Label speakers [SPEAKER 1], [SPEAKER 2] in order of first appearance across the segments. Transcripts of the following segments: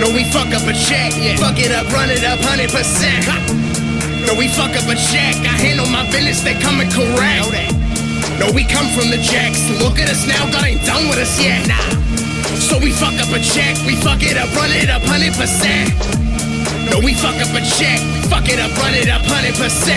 [SPEAKER 1] No, we fuck up a check, fuck it up, run it up 100%. No, we fuck up a check, I handle my business, they coming correct. No, we come from the jacks, look at us now, God ain't done with us yet. So we fuck up a check, we fuck it up, run it up 100%. No, we fuck up a check, fuck it up, run it up 100%.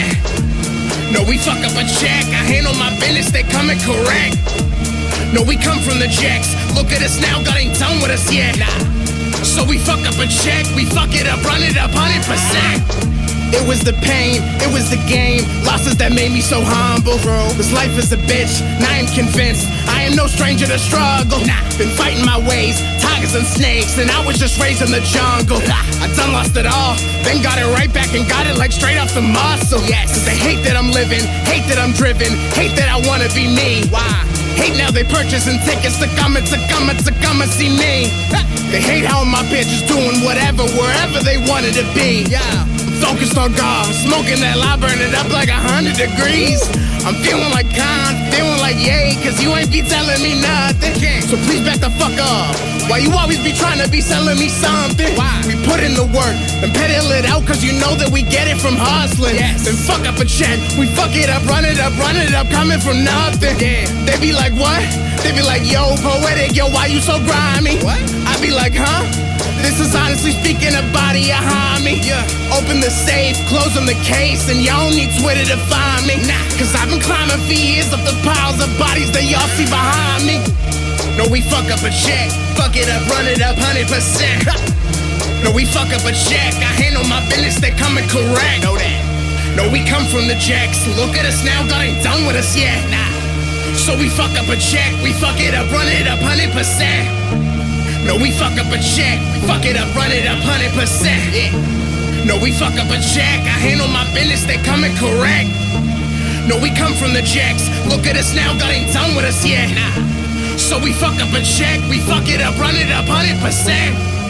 [SPEAKER 1] No, we fuck up a check, I handle my business, they coming correct. No, we come from the jacks, look at us now, God ain't done with us yet. So we fuck up a check, we fuck it up, run it up 100%. It was the pain, it was the game, losses that made me so humble. This life is a bitch, and I am convinced I am no stranger to struggle. Been fighting my ways, tigers and snakes, and I was just raised in the jungle. I done lost it all, then got it right back and got it like straight off the muscle. Cause they hate that I'm living, hate that I'm driven, hate that I wanna be me. Why? Hate now they purchasing tickets to come and see me. They hate how my bitch is doing whatever, wherever they wanted to be. Focused on God, smoking that lie, burn it up like 100 degrees. I'm feeling like Khan, feeling like yay, cause you ain't be telling me nothing. So please back the fuck up. Why you always be trying to be selling me something? Why? We put in the work, then peddle it out, cause you know that we get it from hustling. Then fuck up a check, we fuck it up, run it up, coming from nothing. They be like, what? They be like, yo, poetic, yo, why you so grimy? What? I be like, huh? This is honestly speaking a body behind me. Open the safe, closing the case, and y'all need Twitter to find me. Cause I've been climbing for years up the piles of bodies that y'all see behind me. No, we fuck up a check, fuck it up, run it up 100%. No, we fuck up a check, I handle my business, they coming correct. Know that. No, we come from the jacks, look at us now, God ain't done with us yet. So we fuck up a check, we fuck it up, run it up 100%. No, we fuck up a check, fuck it up, run it up 100%. No, we fuck up a check, I handle my business, they coming correct. No, we come from the jacks, look at us now, God ain't done with us yet. So we fuck up a check, we fuck it up, run it up 100%.